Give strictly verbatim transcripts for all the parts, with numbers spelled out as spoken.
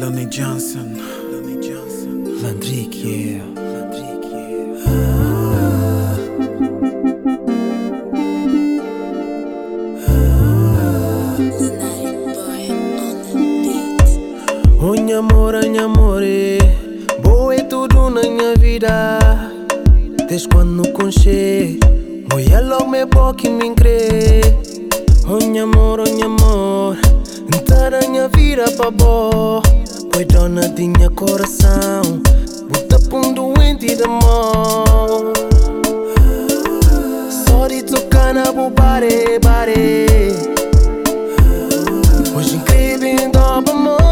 Lonnie Johnson, Lonnie Johnson, Mandrick, yeah. Mandrick, yeah. Oh, minha amor, minha amore, boa é tudo na minha vida. Desde quando conchei, mulher logo me boca e me crê. Oh, minha amor, oh, minha amor, entrar a minha vida pra boa. Pois dona de minha coração, bota pra um doente de amor. Só de tocar na bobare, bare. Hoje incrível em dobro amor.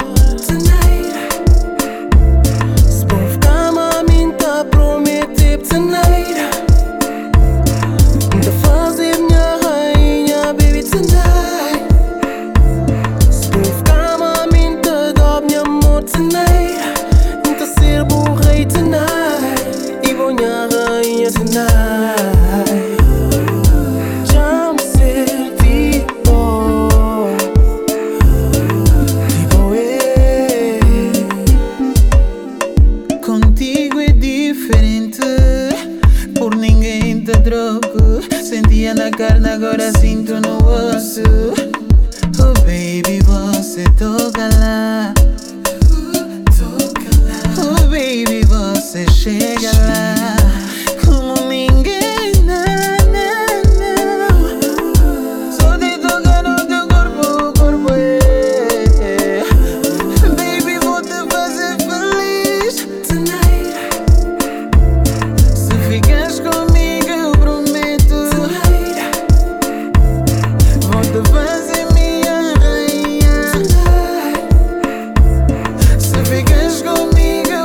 Contigo é diferente, por ninguém te troco. Sentia na carne, agora sinto no osso. Oh baby, você toca lá. Oh baby, você chega lá como ninguém, não, não, não. Só de tocar no teu corpo, corpo é. Baby, vou te fazer feliz tonight. Se ficas comigo, eu prometo tonight. Vou te fazer minha rainha tonight. Se ficas comigo,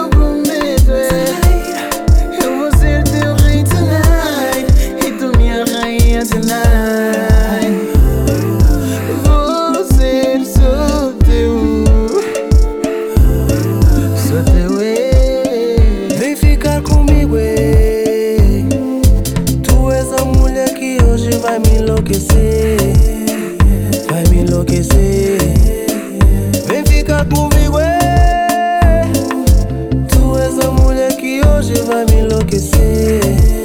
vai me enlouquecer, vai me enlouquecer. Vem ficar comigo, é. Tu és a mulher que hoje vai me enlouquecer.